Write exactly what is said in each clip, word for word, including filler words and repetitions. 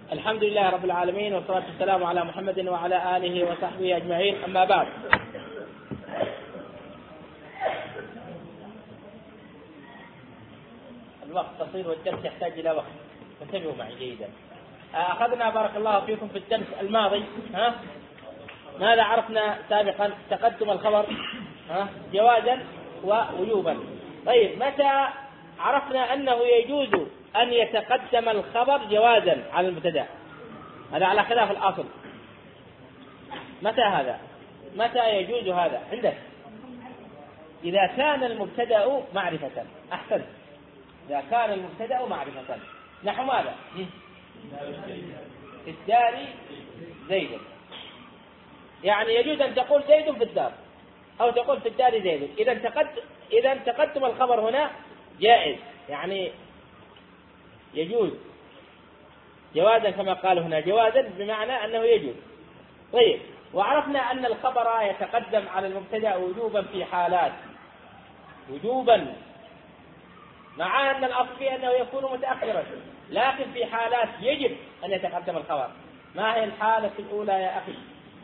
الحمد لله رب العالمين، والصلاة والسلام على محمد وعلى آله وصحبه أجمعين، أما بعد. الوقت قصير والدرس يحتاج إلى وقت، فانتبهوا معي جيدا. أخذنا بارك الله فيكم في الدرس الماضي ها ماذا عرفنا سابقا؟ تقدم الخبر ها جوازا ووجوبا. طيب، متى عرفنا أنه يجوز أن يتقدم الخبر جوازا على المبتدأ؟ هذا على خلاف الأصل. متى هذا؟ متى يجوز هذا عندك؟ إذا كان المبتدأ معرفة. أحسن، إذا كان المبتدأ معرفة. نحو ماذا؟ في الدار زيد، يعني يجوز أن تقول زيد في الدار أو تقول في الدار زيد. إذا تقدم إذا تقدم الخبر هنا جائز، يعني يجوز جوازا كما قال هنا، جوازا بمعنى أنه يجوز. طيب، وعرفنا أن الخبر يتقدم على المبتدأ وجوبا في حالات، وجوبا مع أن الأصل فيه أنه يكون متأخرا، لكن في حالات يجب أن يتقدم الخبر. ما هي الحالة الأولى يا أخي؟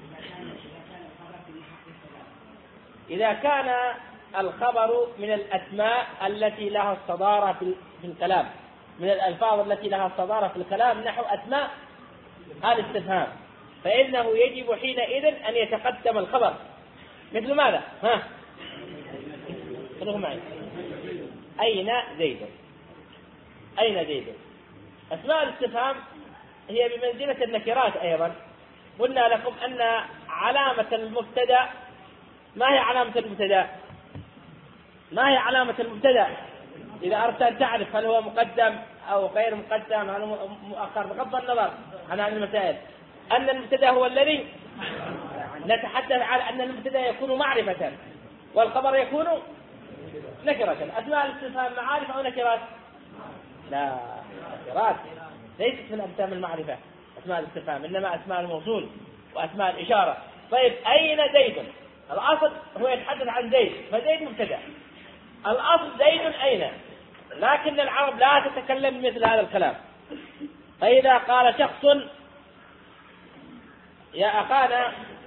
إذا كان الخبر من الأسماء التي لها الصدارة في الكلام، من الألفاظ التي لها الصدارة في الكلام، نحو أسماء الاستفهام، فإنه يجب حينئذ أن يتقدم الخبر. مثل ماذا؟ ها خلوه معي. أين زيد؟ أين زيد؟ أسماء الاستفهام هي بمنزلة النكرات أيضا. قلنا لكم أن علامة المبتدأ، ما هي علامة المبتدأ؟ ما هي علامة المبتدأ؟ إذا أردت أن تعرف هل هو مقدم أو غير مقدم، هل هو مؤخر، بغض النظر عن هذه المسائل، أن المبتدأ هو الذي نتحدث على أن المبتدأ يكون معرفة والخبر يكون نكرة. أسماء الاستفهام معارف أو نكرات؟ لا، نكرات، ليست من أقسام المعرفة أسماء الاستفهام، إنما أسماء الموصول وأسماء الإشارة. طيب، أين زيد؟ الأصل هو يتحدث عن زيد، فزيد مبتدأ، الأصل زيد أين، لكن العرب لا تتكلم مثل هذا الكلام. فإذا قال شخص يا أخانا،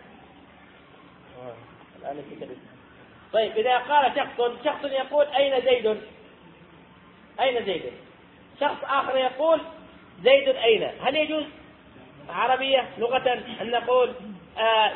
طيب إذا قال شخص شخص يقول أين زيد؟ أين زيد؟ شخص آخر يقول زيد أين؟ هل يجوز عربية لغة أن نقول آه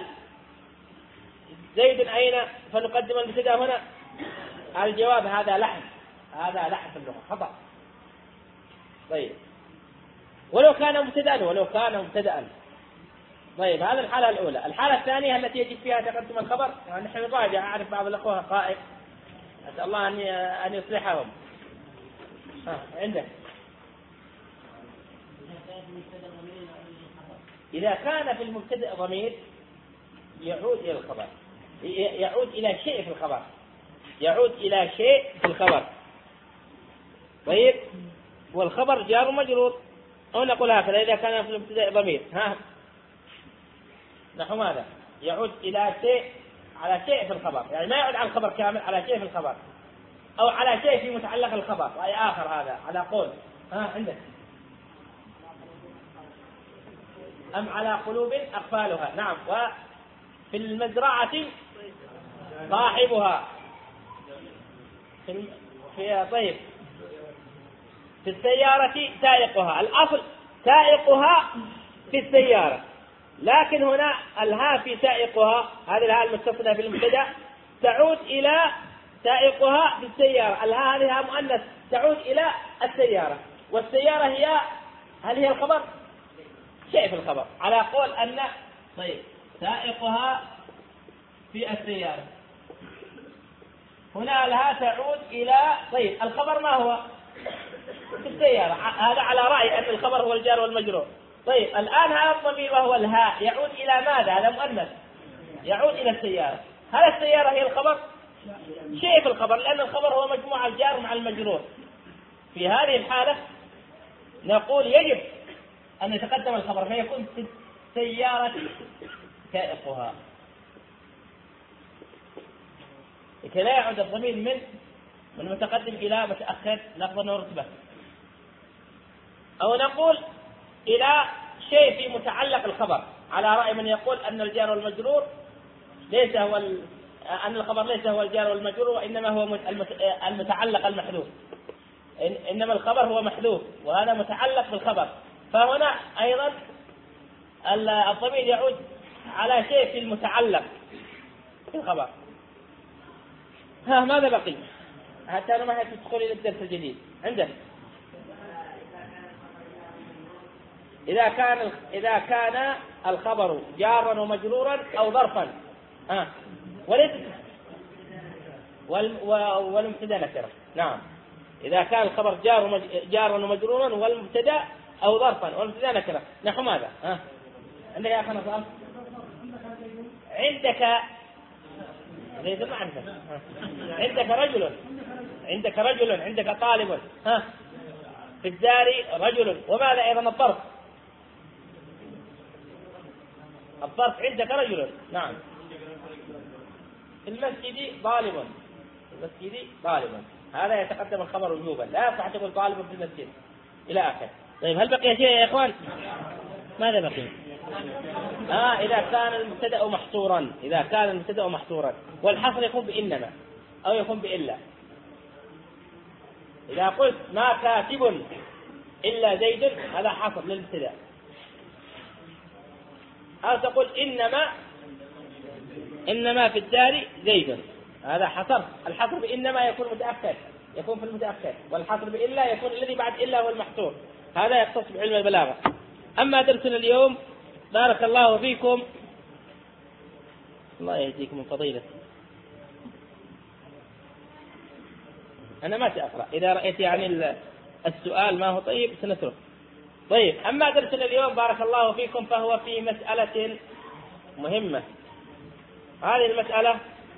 زيد أين فنقدم المبتدأ هنا؟ الجواب هذا لحن، هذا لحن في اللغة، خطأ. طيب، ولو كان مبتدأ ولو كان مبتدأ طيب، هذه الحالة الأولى. الحالة الثانية التي يجب فيها تقدم الخبر، يعني نحن نراجع، أعرف بعض الأخوة قائد، أسأل الله أن أن يصلحهم. ها عندك. إذا كان في المبتدأ ضمير يعود إلى الخبر، يعود إلى شيء في الخبر، يعود إلى شيء في الخبر. طيب، والخبر جار مجرور، أو نقول هكذا إذا كان في المبتدأ ضمير، ها نحو ماذا؟ يعود إلى شيء، على شيء في الخبر، يعني ما يعود على الخبر كامل، على شيء في الخبر، أو على شيء في متعلق الخبر، أي آخر، هذا على قول. ها عندك. أم على قلوب أقفالها، نعم. وفي المزرعة صاحبها، في, في طيب في السيارة سائقها. الأصل سائقها في السيارة، لكن هنا الها في سائقها، هذه الها المتصلة في المبتدأ تعود إلى سائقها في السيارة. الها هذه مؤنث تعود إلى السيارة، والسيارة هي، هل هي الخبر؟ شيء في الخبر، على قول أن طيب سائقها في السيارة. هنا الها تعود إلى، طيب الخبر ما هو؟ في السيارة، هذا على رأي أن الخبر هو الجار والمجرور. طيب الآن هذا الضمير وهو الهاء يعود إلى ماذا؟ هذا مؤنث يعود إلى السيارة. هل السيارة هي الخبر؟ شيء في الخبر، لأن الخبر هو مجموع الجار مع المجرور. في هذه الحالة نقول يجب أن يتقدم الخبر، فيكون في السيارة سائقها، لكي لا يعود الضمير من من متقدم إلى متأخر لفظا ورتبة. أو نقول إلى شيء في متعلق الخبر، على رأي من يقول أن الجار والمجرور ليس هو ال... أن الخبر ليس هو الجار والمجرور، وإنما هو المتعلق المحذوف، إنما الخبر هو محذوف وهذا متعلق بالخبر. فهنا أيضا الضمير يعود على شيء في المتعلق في الخبر. ها ماذا بقي؟ حتى أنا ما تدخل إلى الدرس الجديد عندك. إذا كان إذا كان الخبر جارا ومجرورا أو ظرفا، ها وليس والمبتدا نكرة. نعم، إذا كان الخبر جار جارا ومجرورا والمبتدا أو ظرفا والمبتدا نكرة، نحو ماذا؟ ها عندك يا أخي نصر؟ عندك زيد المعرفة، عندك رجل، عندك رجل، عندك طالب، ها في الدار رجل. وماذا أيضا الظرف؟ الظرف عندك رجل. نعم، في المسجد طالب، في المسجد طالب، هذا يتقدم الخبر وجوبا، لا يصح تقول طالب في المسجد إلى آخر. طيب هل بقي شيء يا إخوان؟ ماذا بقي؟ آه إذا كان المبتدأ محصورا، إذا كان المبتدأ محصورا والحصر يكون بإنما أو يكون بإلا. إذا قلت ما كاتب إلا زيد هذا حصر للمبتدأ، أو تقول إنما إنما في الدار زيد هذا حصر. الحصر بإنما يكون متأخر، يكون في المتأخر، والحصر بإلا يكون الذي بعد إلا هو المحصور. هذا يختص بعلم البلاغة. أما درسنا اليوم بارك الله فيكم، الله يهديكم من فضيلة. أنا ما سأقرأ، إذا رأيت يعني السؤال ما هو طيب سنترك. طيب أما درسنا اليوم بارك الله فيكم فهو في مسألة مهمة. هذه المسألة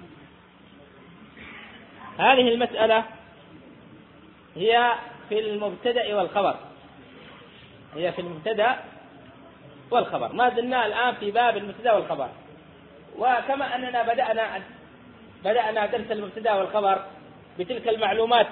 هذه المسألة هي في المبتدأ والخبر، هي في المبتدأ والخبر. ما زلنا الآن في باب المبتدأ والخبر، وكما أننا بدأنا بدأنا درس المبتدأ والخبر بتلك المعلومات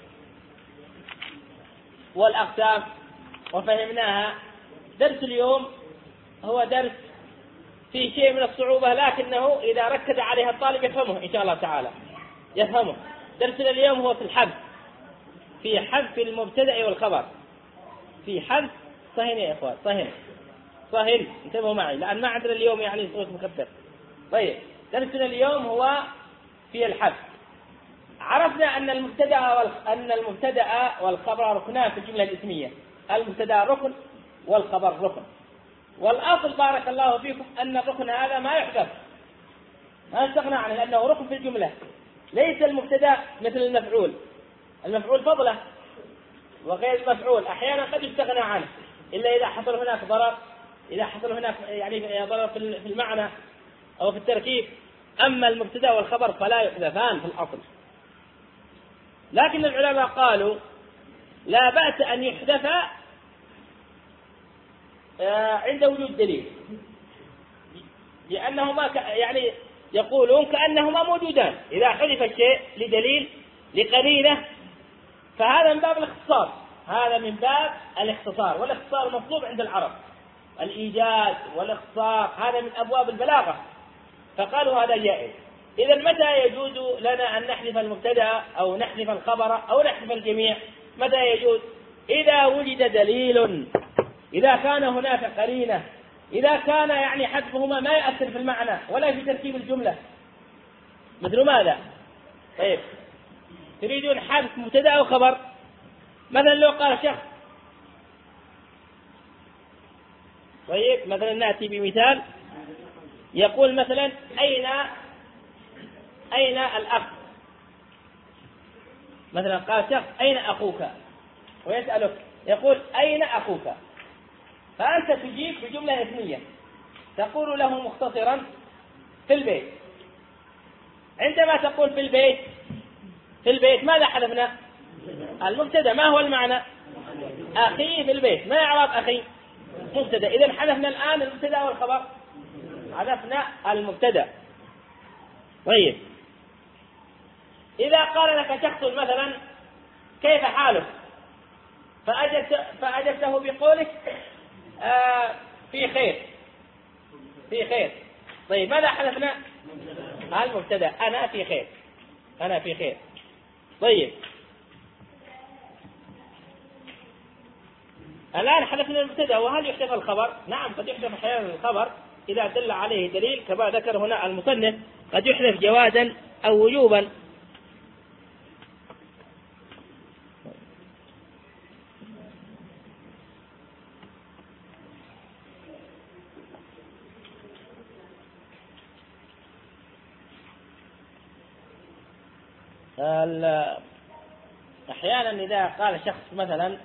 والأقسام وفهمناها، درس اليوم هو درس في شيء من الصعوبة، لكنه إذا ركز عليها الطالب يفهمه إن شاء الله تعالى، يفهمه. درسنا اليوم هو في الحذف، في حذف المبتدأ والخبر، في حذف. صهين يا إخوان، صهين صهين انتبهوا معي، لأن ما عندنا اليوم يعني صوت مكبر. طيب درسنا اليوم هو في الحذف. عرفنا أن المبتدأ والخ... أن المبتدأ والخبر ركنان في الجملة الاسمية، المبتدأ ركن والخبر ركن. والأصل بارك الله فيكم أن الركن هذا ما يحذف، ما نستغنى عنه، لأنه ركن في الجملة. ليس المبتدأ مثل المفعول، المفعول فضله وغير المفعول أحيانا قد يستغنى عنه إلا إذا حصل هناك ضرر، إذا حصل هناك يعني ضرر في المعنى أو في التركيب. أما المبتدأ والخبر فلا يحذفان في الأصل، لكن العلماء قالوا لا بأس أن يحذف عند وجود دليل، لأنهما يعني يقولون كأنهما موجودان. إذا حذف الشيء لدليل لقرينة فهذا من باب الاختصار، هذا من باب الاختصار، والاختصار مطلوب عند العرب، الإيجاز والاختصار هذا من أبواب البلاغة، فقالوا هذا جائز. إذا متى يجوز لنا أن نحذف المبتدأ أو نحذف الخبر أو نحذف الجميع؟ متى يجوز؟ إذا وجد دليل، إذا كان هناك قرينة، إذا كان يعني حذفهما ما يؤثر في المعنى ولا في ترتيب الجملة. مثل ماذا؟ طيب تريدون حذف مبتدأ أو خبر؟ مثلا لو قال شخص، طيب مثلا نأتي بمثال، يقول مثلا أين أين الأخ؟ مثلا قال شخص أين أخوك؟ ويسألك يقول أين أخوك؟ فأنت تجيب بجملة اسمية تقول له مختصرا في البيت. عندما تقول في البيت في البيت ماذا حذفنا؟ المبتدأ. ما هو المعنى؟ أخي في البيت. ما يعرف أخي؟ مبتدأ. إذا حذفنا الآن المبتدأ والخبر، حذفنا المبتدأ. طيب إذا قال لك شخص مثلا كيف حالك؟ فأجبت فأجبته بقولك آه في خير، في خير. طيب ماذا حذفنا؟ المبتدأ، أنا في خير، أنا في خير. طيب الآن حذفنا المبتدأ، وهل يحذف الخبر؟ نعم قد يحذف أحيانا الخبر إذا دل عليه دليل، كما ذكر هنا المصنف قد يحذف جوازا أو وجوبا. أحيانا إذا قال شخص مثلا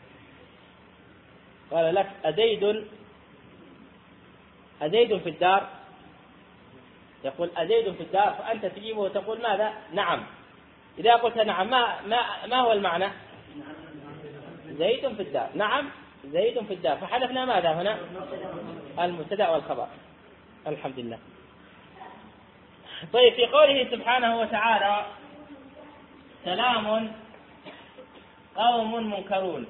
قال لك أزيد أزيد في الدار، يقول أزيد في الدار، فأنت تجيبه وتقول ماذا؟ نعم. إذا قلت نعم ما, ما, ما هو المعنى؟ زيد في الدار، نعم زيد في الدار، فحذفنا ماذا هنا؟ المبتدأ والخبر. الحمد لله. طيب في قوله سبحانه وتعالى سلام قوم منكرون،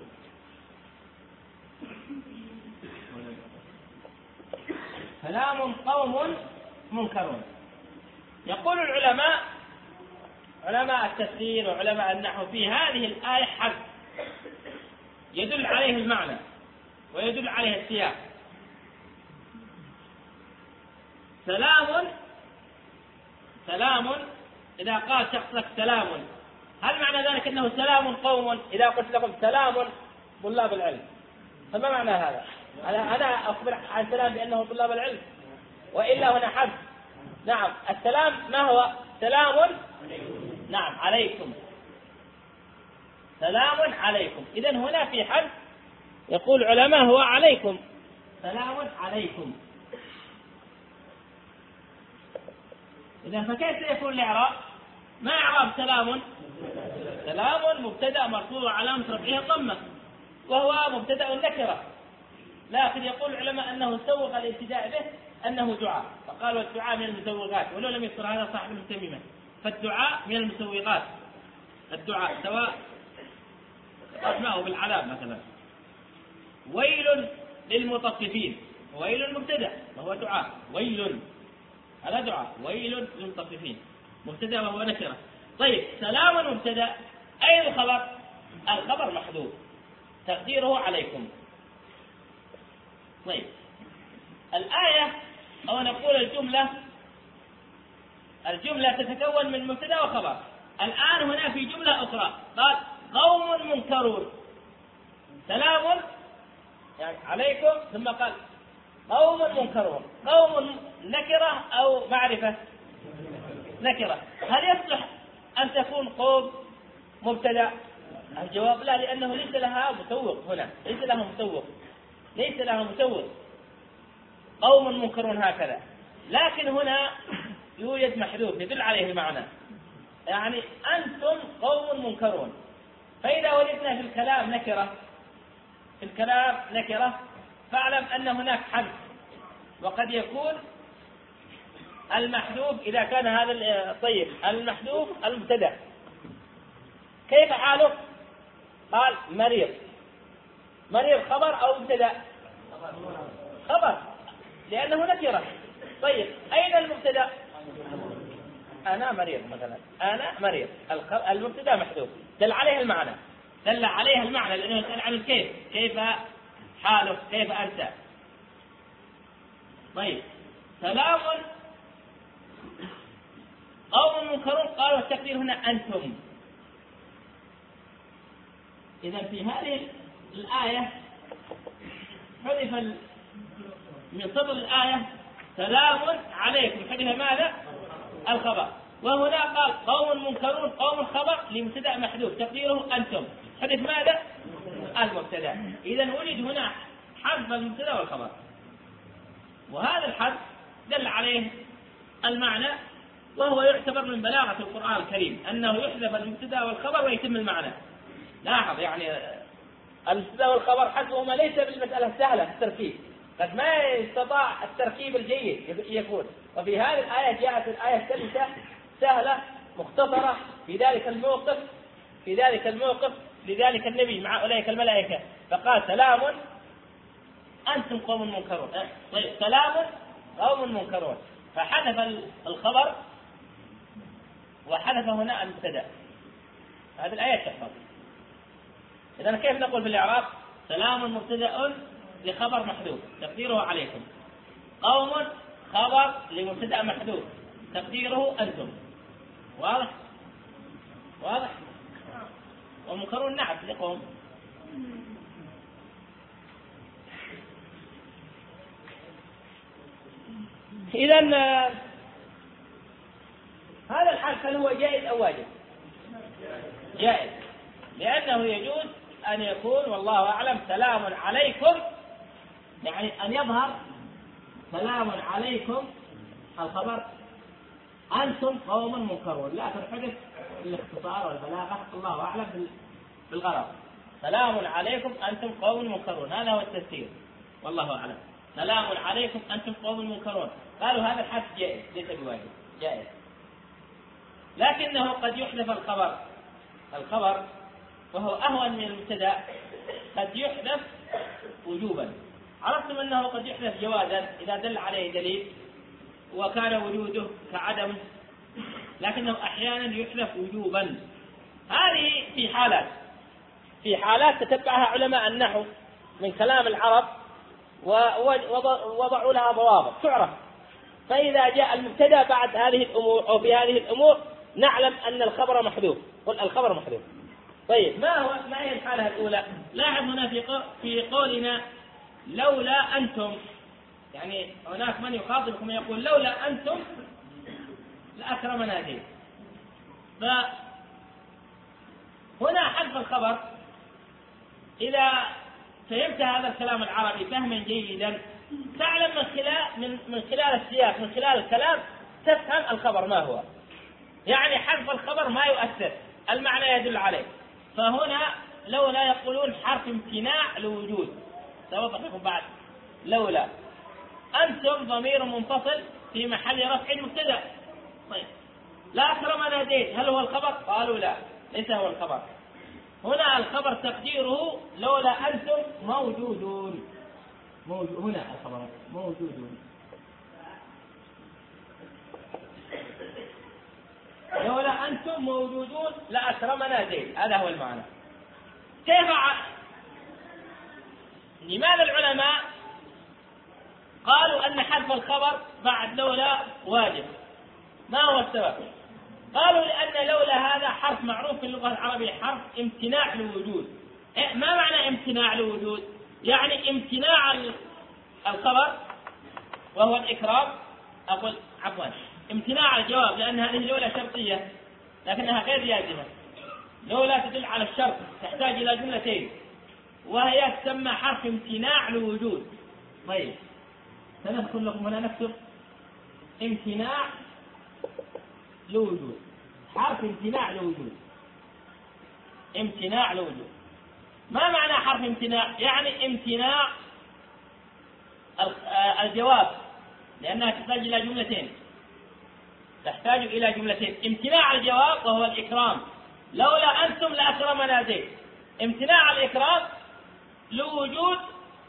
سلام قوم منكرون، يقول العلماء علماء التفسير وعلماء النحو في هذه الآية حرف يدل عليه المعنى ويدل عليه السياق. سلام سلام إذا قال شخص لك سلام، هل معنى ذلك أنه سلام قوم؟ إذا قلت لكم سلام طلاب العلم، فما معنى هذا؟ أنا أخبر عن سلام بأنه طلاب العلم، وإلا هنا حذف. نعم السلام ما هو؟ سلام نعم عليكم، سلام عليكم. إذن هنا في حذف، يقول علماء هو عليكم، سلام عليكم. إذن فكيف سيكون الإعراب؟ ما إعراب سلام؟ سلام مبتدأ مرفوع علامة رفعه الضمة، وهو مبتدأ نكرة، لكن يقول العلماء أنه سوغ الابتداء به أنه دعاء، فقالوا الدعاء من المسوغات، ولو لم يذكر هذا صاحب المتممة، فالدعاء من المسوغات، الدعاء سواء أسمعه بالعذاب مثلا. ويل للمطففين، ويل مبتدأ وهو دعاء، ويل هذا دعاء، ويل للمطففين مبتدأ وهو نكرة. طيب سلام مبتدأ، أين الخبر؟ الخبر محذوف تقديره عليكم. طيب الآية أو نقول الجملة الجملة تتكون من مبتدأ وخبر. الآن هنا في جملة أخرى قال قوم منكرون، سلام يعني عليكم، ثم قال قوم منكرون. قوم نكرة أو معرفة؟ نكرة. هل يصلح أن تكون قوم مبتدأ؟ الجواب لا، لأنه ليس لها مسوق هنا، ليس لها مسوق، ليس لها مسوق. قوم منكرون هكذا، لكن هنا يوجد محذوف يدل عليه المعنى، يعني أنتم قوم منكرون. فإذا وجدنا في الكلام نكرة في الكلام نكرة فاعلم أن هناك حذف، وقد يكون المحذوف إذا كان هذا طيب المحذوف المبتدأ. كيف حالك؟ قال مريض، مريض خبر أو مبتدأ؟ خبر لأنه نكرة. طيب أين المبتدأ؟ أنا مريض مثلا، أنا مريض، المبتدأ محذوف دل عليه المعنى، دل عليه المعنى لأنه يسأل عن الكيف، كيف حالك، كيف أنت. طيب سلام قوم منكرون، قالوا التقدير هنا أنتم. إذا في هذه الآية حذف من صدر الآية سلام عليكم، حذف ماذا؟ الخبر. وهنا قال قوم منكرون، قوم خبر لمبتدأ محذوف تقديره أنتم، حذف ماذا؟ المبتدأ. إذا وجد هنا حذف المبتدأ والخبر، وهذا الحذف دل عليه المعنى، وهو يعتبر من بلاغة القرآن الكريم أنه يحذف المبتدأ والخبر ويتم المعنى. لاحظ يعني المبتدأ والخبر حذفهما ليس بالمسألة سهلة التركيب، قد ما يستطاع التركيب الجيد يكون، وفي هذه الآية جاءت الآية الثالثة سهلة مختصرة في ذلك الموقف في ذلك الموقف لذلك النبي مع أولئك الملائكة، فقال سلام أنتم قوم منكرون. طيب سلام قوم منكرون، فحذف الخبر وحذف هنا المبتدأ. هذه الآية تحفظ. إذا كيف نقول في الإعراب؟ سلام مبتدأ لخبر محذوف تقديره عليكم، قوم خبر لمبتدأ محذوف تقديره أنتم. واضح؟ واضح؟ ومنكرون نعت لقوم. إذن هذا الحال هل هو جائز أو واجب؟ جائز، لأنه يجوز أن يكون والله أعلم سلام عليكم، يعني أن يظهر سلام عليكم الخبر أنتم قوم منكرون، لا تنحدث الاختصار والبلاغة الله أعلم بالغرض. سلام عليكم أنتم قوم منكرون، هذا هو التفسير والله أعلم. سلام عليكم أنتم قوم منكرون، قالوا هذا الحذف جائز ليس بواجب، جائز. لكنه قد يحذف الخبر الخبر وهو أهون من المبتدأ، قد يحذف وجوبا. عرفتم أنه قد يحذف جوازا إذا دل عليه دليل وكان وجوده كعدم، لكنه أحيانا يحذف وجوبا. هذه في حالات في حالات تتبعها علماء النحو من كلام العرب ووضعوا لها ضوابط تعرف، فإذا جاء المبتدأ بعد هذه الأمور أو في هذه الأمور نعلم أن الخبر محذوف، قل الخبر محذوف. طيب ما هو ما هي الحالة الأولى؟ لاحظ هنا في في قولنا لولا أنتم، يعني هناك من يخاطبكم يقول لولا أنتم لأكرمنا دين. فهنا حذف الخبر إذا فهمت هذا الكلام العربي فهما جيدا تعلم من خلال من من خلال السياق من خلال الكلام تفهم الخبر ما هو، يعني حذف الخبر ما يؤثر، المعنى يدل عليه. فهنا لولا يقولون حرف امتناع لوجود، سأوضح لكم بعد. لولا أنتم ضمير منفصل في محل رفع مبتدأ. طيب لا أكرمنا دين هل هو الخبر؟ قالوا لا ليس هو الخبر. هنا الخبر تقديره لولا أنتم موجودون، موجود هنا الخبر موجودون. لولا أنتم موجودون لأكرمنا زيد، هذا هو المعنى. كيف ع... لماذا العلماء قالوا أن حذف الخبر بعد لولا واجب؟ ما هو السبب؟ قالوا لأن لولا هذا حرف معروف في اللغة العربية، حرف امتناع للوجود. ما معنى امتناع للوجود؟ يعني امتناع الخبر وهو الإكرام، أقول عفوا امتناع الجواب، لأن هذه لولا شرطية لكنها غير جازمة. لولا تدل على الشرط تحتاج إلى جملتين، وهي تسمى حرف امتناع للوجود. طيب سنذكر لكم هنا نكتب امتناع لوجود، حرف امتناع لوجود، امتناع لوجود. ما معنى حرف امتناع؟ يعني امتناع الجواب، لأنها تحتاج إلى جملتين تحتاج إلى جملتين امتناع الجواب وهو الإكرام، لولا أنتم لأكرمنا زيد. امتناع الإكرام لوجود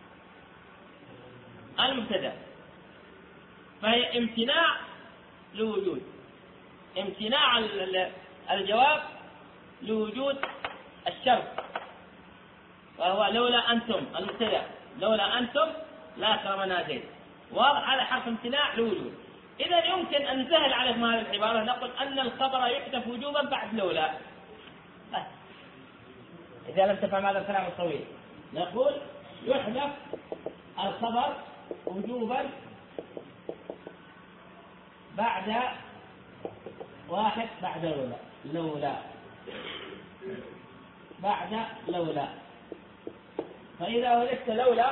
المبتدأ، فهي امتناع لوجود، امتناع الجواب لوجود الشرط وهو لولا أنتم المبتدأ، لولا أنتم لا أكرمنا زيد. واضح؟ هذا حرف امتناع لوجود. إذا يمكن أن نسهل عليكم هذه العبارة، نقول أن الخبر يحذف وجوبا بعد لولا. بس إذا لم تفهم هذا الكلام الطويل نقول يحذف الخبر وجوبا بعد واحد بعد لولا، لولا بعد لولا. فإذا ولدت لولا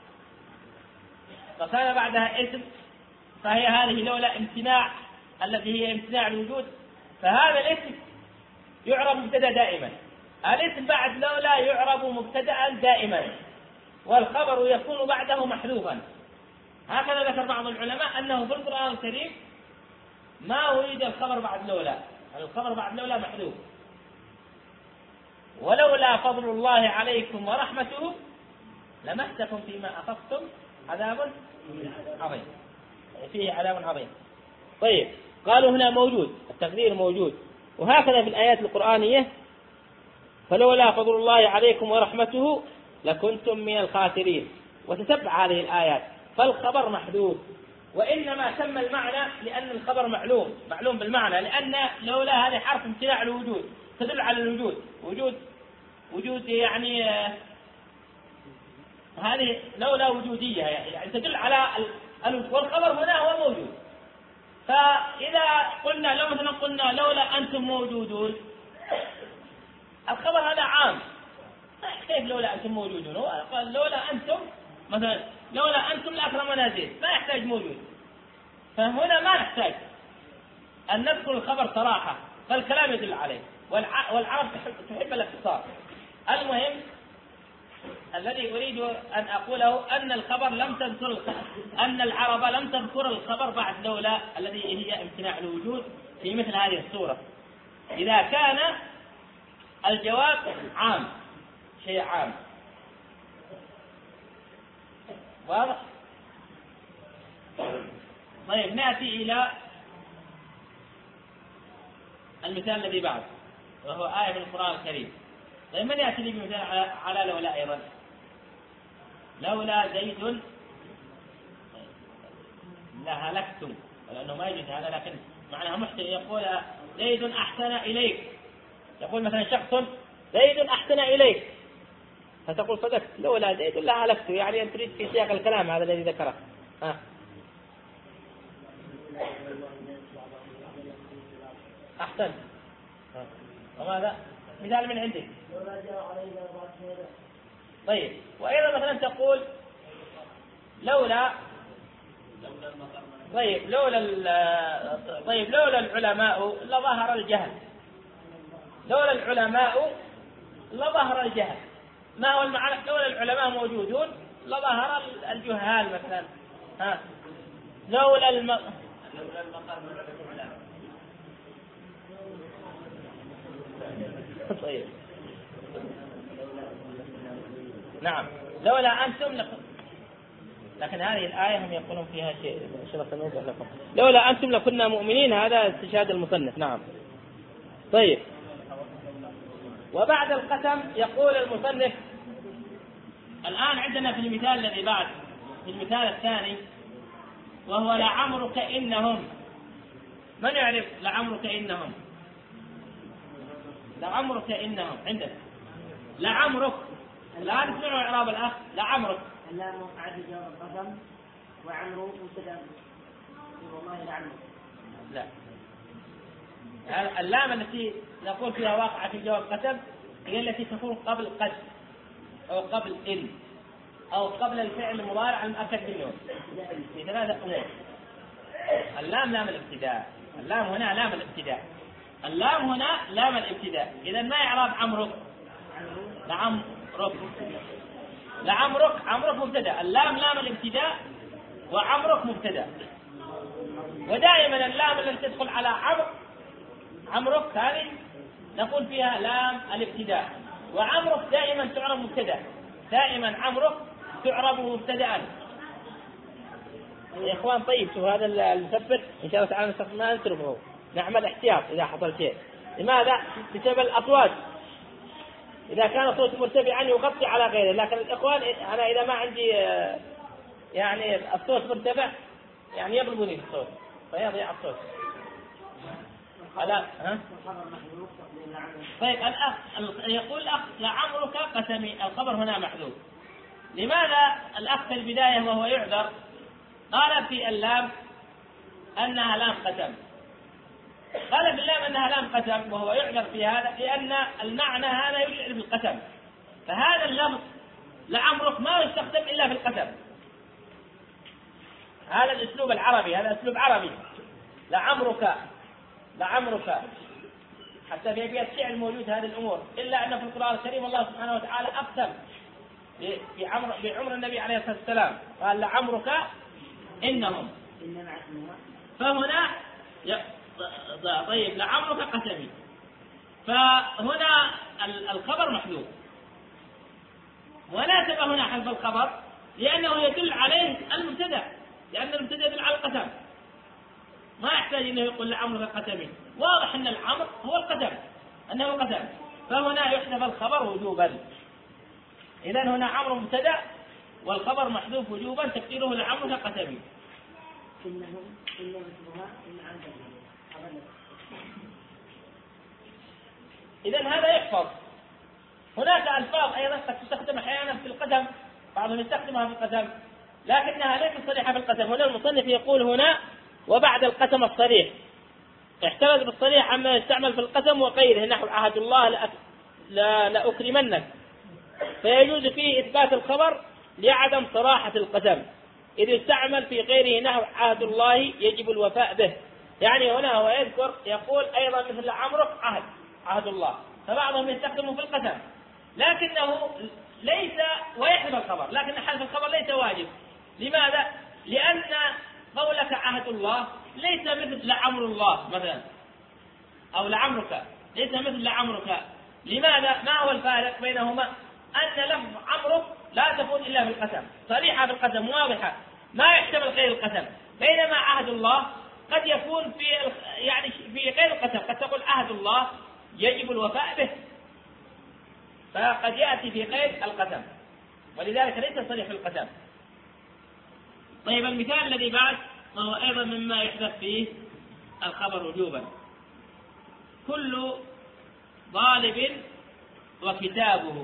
فكان بعدها اسم، فهي هذه لولا امتناع التي هي امتناع الوجود، فهذا الاسم يعرب مبتدا دائما. الاسم بعد لولا يعرب مبتدا دائما، والخبر يكون بعده محذوفا. هكذا ذكر بعض العلماء أنه في القرآن الكريم ما ولد الخبر بعد لولا، الخبر بعد لولا محذوف. ولولا فضل الله عليكم ورحمته لمسكم فيما أخذتم عذاب عظيم، فيه عذاب عظيم. طيب قالوا هنا موجود، التقدير موجود. وهكذا في الآيات القرآنية: فلولا فضل الله عليكم ورحمته لكنتم من الخاسرين. وتتبع هذه الآيات، فالخبر محذوف، وإنما سمى المعنى لأن الخبر معلوم معلوم بالمعنى، لأن لولا هذه حرف امتناع الوجود تدل على الوجود، وجود وجود يعني آه هذه لولا وجودية يعني تدل على الوجود، والخبر هنا هو موجود. فإذا قلنا لو مثلا قلنا لولا أنتم موجودون، الخبر هذا عام، كيف لولا أنتم موجودون؟ هو قال لولا أنتم مثلا لولا أنتم لأكرمنا زيد، ما يحتاج موجود. فهنا ما نحتاج أن نذكر الخبر صراحة، فالكلام يدل عليه، والعرب تحب الاختصار. المهم الذي أريد أن أقوله أن الخبر لم تذكر أن العرب لم تذكر الخبر بعد لولا الذي هي امتناع الوجود في مثل هذه الصورة، إذا كان الجواب عام، شيء عام. واضح؟ طيب نأتي إلى المثال الذي بعد، وهو آية من القرآن الكريم. طيب من يأتي لي بمثال على لولا أيضا؟ لولا زيد لهلكتم، لأنه ما يجوز هذا، لكن معناها محسن. يقول زيد أحسن إليك، يقول مثلا شخص زيد أحسن إليك، فتقول صدقت لولا زيد لهلكت، يعني أن تريد في سياق الكلام هذا الذي ذكره. ها أحسن. وماذا؟ مثال من عندك. طيب وأيضا مثلا تقول لولا طيب لولا طيب لولا العلماء لظهر الجهل، لولا العلماء لظهر الجهل. ما هو المعنى؟ لولا العلماء موجودون لظهر الجهال مثلا. ها لولا الم... لولا المقام العلماء. طيب نعم لولا أنتم لكم، لكن هذه الآية هم يقولون فيها شيء سنوضح لكم. لولا أنتم لكنا مؤمنين، هذا استشهاد المصنف. نعم. طيب وبعد القسم يقول المصنف الآن عندنا في المثال الذي بعد، في المثال الثاني، وهو لعمرك إنهم. من يعرف لعمرك إنهم؟ لعمرك إنهم عندك لعمرك. الآن اسمعوا إعراب الأخ. لعمرك اللام وقعت في جواب القسم، وعمرو مبتدأ والله لعمرك. لا، اللام التي نقول فيها واقعة في جواب القسم هي التي تكون قبل قد أو قبل إن أو قبل الفعل المضارع المؤكد بالنون في ثلاثة أمور. اللام لام الابتداء، اللام هنا لام الابتداء، اللام هنا لام الابتداء. إذا ما إعراب عمرك؟ لعمرك لعمرك عمرك مبتدأ، اللام لام الابتداء وعمرك مبتدأ. ودائما اللام التي تدخل على عمرو عمرك هذه نقول فيها لام الابتداء، وعمرك دائما تعرب مبتدأ، دائما عمرك تعرب مبتدأ يا إخوان. طيب شوف هذا المثبت إن شاء الله تعالى ما نتركه، نعمل احتياط إذا حصل شيء. لماذا؟ بسبب الأصوات، إذا كان صوت مرتفعا يغطي على غيره، لكن الإخوان أنا إذا ما عندي يعني الصوت مرتفع يعني يضربني الصوت فيضيع الصوت. لا ها؟ طيب الأخ يقول الأخ لعمرك قسمي، الخبر هنا محذوف. لماذا الأخ في البداية وهو يعذر قال في اللام أنها لام قسم؟ قال في اللام أنها لام قسم وهو يعذر في هذا لأن المعنى هذا يشعر بالقسم، فهذا اللفظ لعمرك ما يستخدم إلا في القسم. هذا الأسلوب العربي، هذا أسلوب عربي. لعمرك لعمرك حتى في أبيات الشعر موجود هذه الأمور، إلا أن في القرآن الكريم الله سبحانه وتعالى أقسم بعمر بعمر النبي عليه الصلاة والسلام، قال لعمرك إنهم. فهنا طيب لعمرك قسمي، فهنا الخبر محذوف. وناسب هنا حذف الخبر لأنه يدل عليه المبتدأ، لأن المبتدأ يدل على القسم، ما يحتاج أنه يقول لعمرك قسمين، واضح أن الأمر هو القسم، أنه قسم، فهنا يحذف الخبر وجوبا. إذن هنا عمرو مبتدأ والخبر محذوف وجوبا تقديره لعمرك قسمين. إنهم إنهم اسمها إن عن إذن هذا يحفظ. هناك ألفاظ أيضا قد تستخدم أحيانا في القسم، بعضهم يستخدمها في القسم لكنها ليست صريحة في القسم. هنا المصنف يقول هنا وبعد القسم الصريح، احتمل بالصريح عما يستعمل في القسم وغيره نحو عهد الله لأك... لا لأكرمنك، فيجوز فيه إثبات الخبر لعدم صراحة القسم إذ يستعمل في غيره نحو عهد الله يجب الوفاء به. يعني هنا هو يذكر يقول أيضا مثل عمرك عهد عهد الله، فبعضهم يستخدمه في القسم لكنه ليس ويحذف الخبر، لكن حذف الخبر ليس واجب. لماذا؟ لأن قولك عهد الله ليس مثل لعمر الله مثلا أو لعمرك، ليس مثل لعمرك. لماذا؟ ما هو الفارق بينهما؟ أن لفظ عمرك لا تكون إلا في القسم، صريحة في القسم واضحة ما يحتمل غير القسم، بينما عهد الله قد يكون في يعني في غير القسم، قد تقول عهد الله يجب الوفاء به، فقد يأتي في غير القسم، ولذلك ليس صريح في القسم. طيب المثال الذي بعد وهو أيضا مما يحدث فيه الخبر وجوبا، كل طالب وكتابه.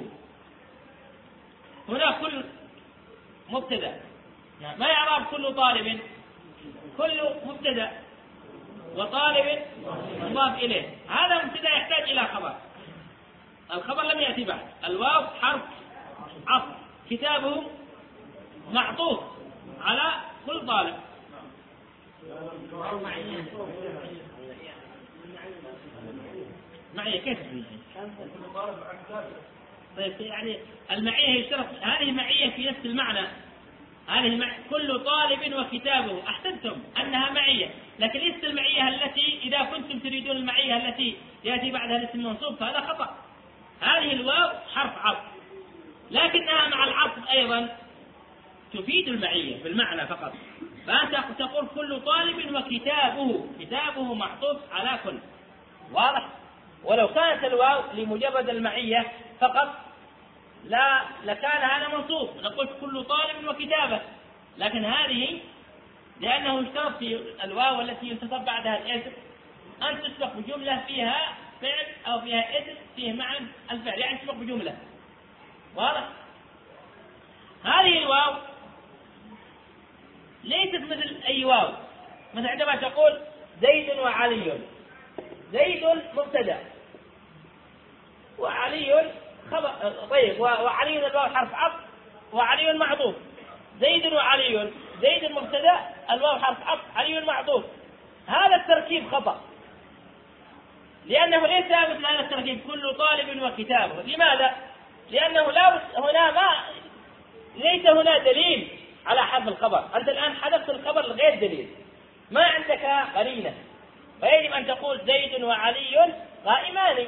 هنا كل مبتدأ، ما يعرف كل طالب؟ كل مبتدأ وطالب مضاف إليه، هذا مبتدأ يحتاج إلى خبر، الخبر لم يأتي بعد، الواو حرف عطف، كتابه معطوف على كل طالب. معية كيف؟ طيب يعني المعية يشترط، هذه معية في نفس المعنى، هذه مع... كل طالب وكتابه، أحسنتم أنها معية، لكن ليست المعية التي إذا كنتم تريدون المعية التي يأتي بعدها الاسم المنصوب فهذا خطأ. هذه الواو حرف عطف، لكنها مع العطف أيضا تفيد المعية في المعنى فقط، فأنت تقول كل طالب وكتابه، كتابه معطوف على كل، واضح؟ ولو كانت الواو لمجرد المعية فقط لا لكان هذا منصوب، نقول كل طالب وكتابه، لكن هذه لأنه اشترط في الواو التي ينتصب بعدها الاسم أن تسبق بجملة فيها فعل أو فيها اسم فيه معنى الفعل، يعني تسبق بجملة، واضح؟ هذه الواو ليست مثل أي واو، مثل عندما تقول زيد وعلي، زيد مبتدأ وعلي خبر، طيب وعلي الواو حرف عطف وعلي معطوف، زيد وعلي، زيد مبتدأ الواو حرف عطف علي معطوف، هذا التركيب خطأ، لأنه ليس مثل هذا التركيب كل طالب وكتابه. لماذا؟ لأنه لا هنا ما ليس هنا دليل على حذف الخبر، أنت الآن حذفت الخبر لغير دليل، ما عندك قرينة، فيجب أن تقول زيد وعلي قائمان،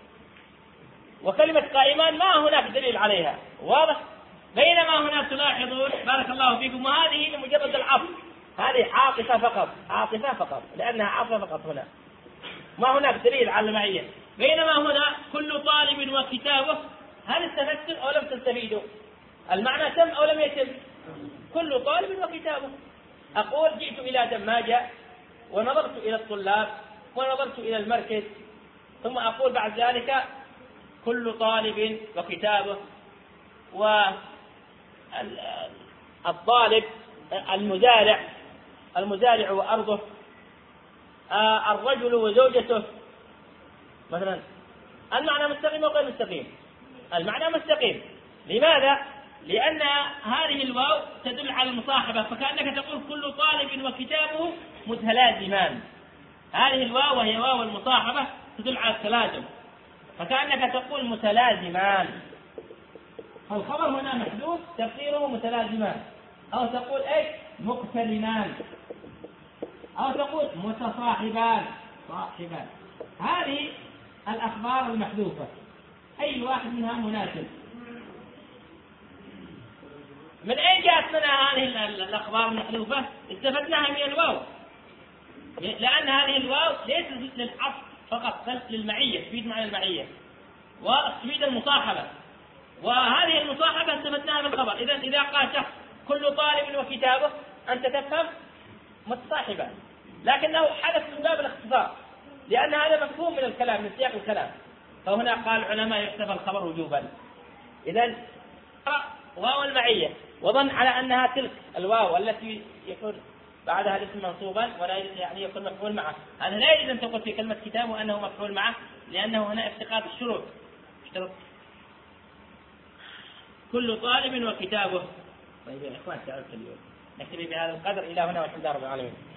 وكلمة قائمان ما هناك دليل عليها، واضح؟ بينما هنا تلاحظون بارك الله فيكم وهذه لمجرد العطف، هذه عاطفة فقط، عاطفة فقط لأنها عاطفة فقط، هنا ما هناك دليل على المعية. بينما هنا كل طالب وكتابه، هل استفدتم أو لم تستفيدوا؟ المعنى تم أو لم يتم؟ كل طالب وكتابه. أقول جئت إلى دماجة ونظرت إلى الطلاب ونظرت إلى المركز، ثم أقول بعد ذلك كل طالب وكتابه، والطالب المزارع المزارع وأرضه، الرجل وزوجته مثلا، المعنى مستقيم أو غير مستقيم؟ المعنى مستقيم. لماذا؟ لأن هذه الواو تدل على المصاحبة، فكأنك تقول كل طالب وكتابه متلازمان، هذه الواو وهي واو المصاحبة تدل على التلازم، فكأنك تقول متلازمان، فالخبر هنا محذوف تقديره متلازمان، أو تقول ايش؟ مقترنان، أو تقول متصاحبان، صاحبان. هذه الأخبار المحذوفة أي واحد منها مناسب. من أين جاءت لنا هذه الأخبار المحذوفة؟ استفدناها من الواو، لأن هذه الواو ليست للعطف فقط بل للمعية، تفيد معنى المعية وتفيد المصاحبة، وهذه المصاحبة استفدناها من الخبر. إذا إذا قال شخص كل طالب وكتابه أنت تفهم متصاحبة، لكنه حدث من باب الاختصار لأن هذا مفهوم من الكلام من سياق الكلام، فهنا قال العلماء يحتفى الخبر وجوبا. إذن واو المعية وظن على أنها تلك الواو التي يكون بعدها الاسم منصوبا ولا يعني يكون مفعول معه، هذا لا يجوز أن تقول في كلمة كتاب وأنه مفعول معه، لأنه هنا افتقاد الشروط. اشترط كل طالب وكتابه. طيب يا إخوان تعالوا اليوم نكتفي بهذا القدر. إلى هنا والحمد لله رب العالمين.